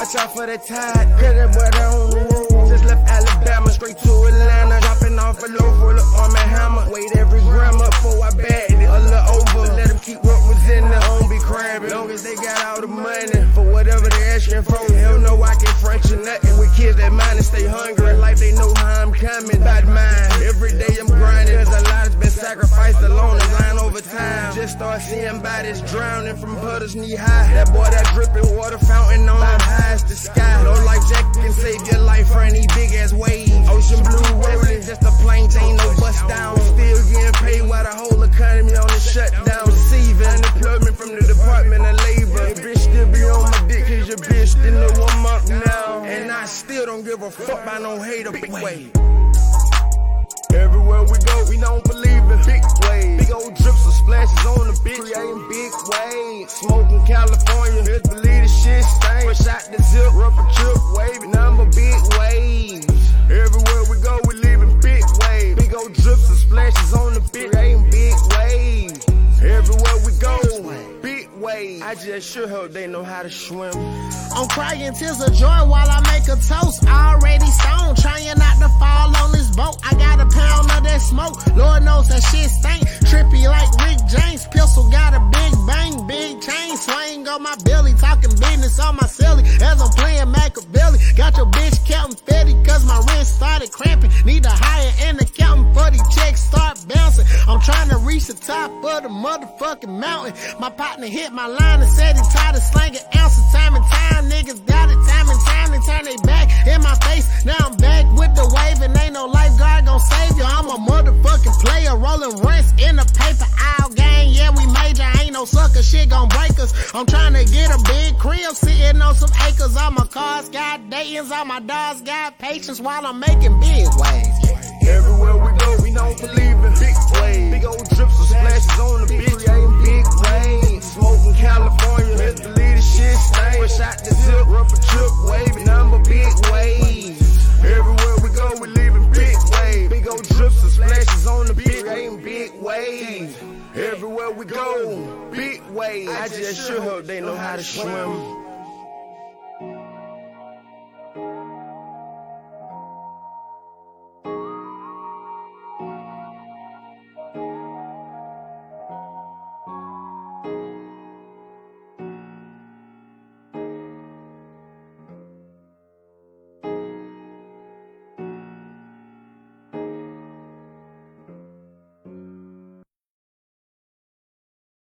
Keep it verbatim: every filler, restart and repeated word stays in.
watch out for the tide, cause that boy down on the road. Just left Alabama, straight to Atlanta, dropping off a load full of Arm and Hammer. Wait every gram up before I bag it, a little over. Let them keep what was in there, don't be crabbing. Long as they got all the money for whatever they asking for. Hell no, I can't French or nothing. With kids that mind and stay hungry, like they know how I'm coming. Bad mind, every day I'm grinding, cause a lot has been sacrificed alone and lying over time. Just start seeing bodies drowning from puddles knee high. That boy that dripping water fountain on how high as the sky. No life jacket can save your life for any big ass waves. Ocean blue rolling, just a plain Jane, no bust down. Still getting paid while the whole economy on the shutdown. Receiving unemployment from the Department of Labor. Your bitch still be on my dick cause your bitch didn't warm up now. And I still don't give a fuck by no hater big way. Everywhere we go, we don't believe in big waves. Big old drips or splashes on the bitch, creating big waves. Smoking California, best believe the shit stank. Fresh out the zip, rubber trip, wavy, number big waves. Everywhere we go, we leaving big waves. Big old drips or splashes on the bitch, creating big waves. Everywhere we go, big waves. I just sure hope they know how to swim. I'm crying tears of joy while I make a toast. Already stoned, trying not to fall on this boat. I got a pound of that smoke, Lord knows that shit stink. Trippy like Rick James, pistol got a big bang, big chain swing on my belly, talking business on my silly as I'm playing Machiavelli. Got your bitch counting fifty cause my wrist started cramping. Need a higher end accountant for these checks start bouncing. I'm trying to reach the top of the motherfucking mountain. My partner hit my line and said he tired of slanging ounces time and time. Niggas got it time and time, they turn they back in my face. Now I'm back with the wave and ain't no lifeguard gon' save you. I'm a motherfucking player, rolling rents in the paper aisle gang. Yeah, we major, ain't no sucker shit gon' break us. I'm trying to get a big crib, sitting on some acres. All my cars got Dayton's, all my dogs got patience while I'm making big waves. Everywhere we go, we don't believe in big waves. Big old drips or splashes on the bitch, creating big waves. Smoking California, best believe the shit stank. Fresh out the zip, rubber trip, wavy, number big waves. Everywhere we go, we leaving big waves. Big old drips or splashes on the bitch, creating big waves. Everywhere we go, big waves. I just sure hope they know how to swim.